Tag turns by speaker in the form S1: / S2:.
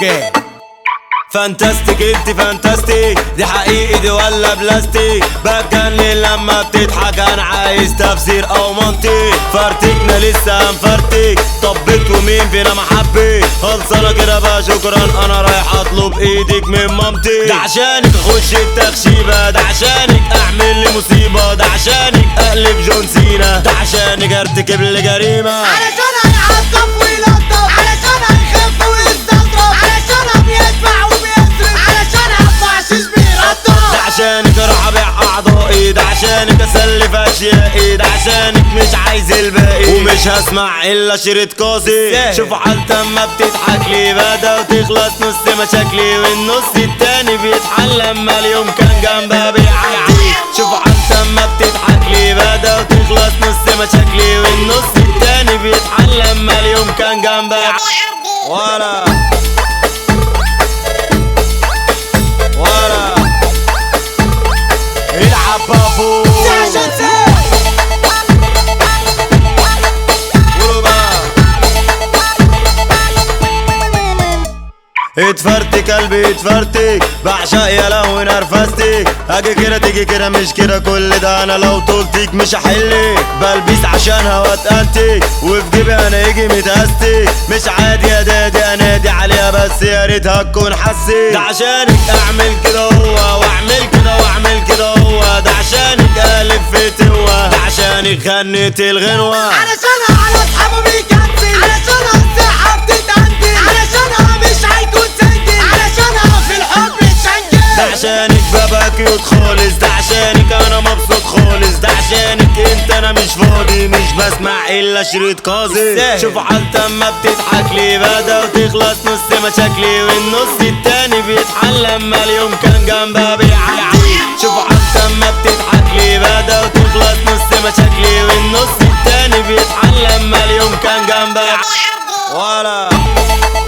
S1: جاي.
S2: فانتاستيك انت فانتاستيك، دي حقيقي دي ولا بلاستيك؟ بتجنن لما بتضحك، انا عايز تفسير او منطق. فرتكنا لسه هنفرتك، طبت ومين فينا محبك؟ خلصانه كده بقى شكرا، انا رايح اطلب ايدك من مامتي. ده عشانك اخش التخشيبه، ده عشانك اعمل لي مصيبه، ده عشانك اقلب جون سينا، ده عشانك ارتكب لي جريمه.
S3: علشان هيعطف ويلطف، علشان هيخف ويستظرف، علشان بيدفع وبيصرف، علشان هبعشش بيرطف.
S2: ده عشانك اروح ابيع اعضائي، ده عشانك اسلف اشيائي، ده عشانك مش عايز الباقي، ومش هسمع الا شريط قاسي. شوفوا حالتي اما بتضحك لي، بدا وتخلص نص مشاكلي، والنص التاني بيتحل لما اليوم كان جنبها بيعدي. شوفوا حالتي اما بتضحك لي، بدا وتخلص نص مشاكلي، والنص التاني بيتحل لما اليوم كان جنبها ولا العب بابو. اتفرتك قلبي اتفرتك، بعشق يا لهوي نرفستك، اجي كده تيجي كده مش كده، كل ده انا لو طولتك مش هحلك. بلبس عشانها واتقنتك، وفي جيبي انا يجي متأستك، مش عادي يا دادي انادي عليها، بس يا ريتها تكون حسيت. ده عشانك اعمل كده هو، واعمل كده واعمل كده هو، ده عشانك الف في توا، ده عشانك غنيت الغنوة.
S3: علشانها على اصحابه بيكنسل، علشانها الصحة بتتأنتل، علشانها مش هيكون سنتل، علشانها في الحب اتشنكل.
S2: ده عشانك بابا كيوت خالص، ده عشانك انا مبسوط خالص، ده عشانك انت انا مش فاضي، مش بسمع الا شريط قاضي. شوفوا حالتي اما بتضحك لي، بدا وتخلص نص مشاكلي، والنص التاني بيتحل لما اليوم كان جنبها بيعدي. شوفوا حالتي اما بتضحك لي، بدا وتخلص نص مشاكلي، والنص التاني بيتحل لما اليوم كان جنبها ولا